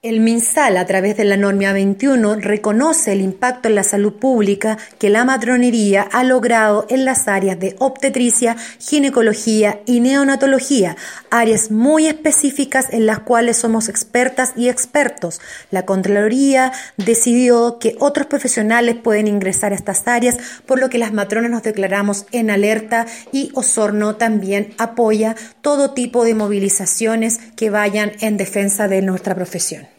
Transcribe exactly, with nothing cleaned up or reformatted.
El MinSal, a través de la norma veintiuno, reconoce el impacto en la salud pública que la matronería ha logrado en las áreas de obstetricia, ginecología y neonatología, áreas muy específicas en las cuales somos expertas y expertos. La Contraloría decidió que otros profesionales pueden ingresar a estas áreas, por lo que las matronas nos declaramos en alerta y Osorno también apoya todo tipo de movilizaciones que vayan en defensa de nuestra profesión.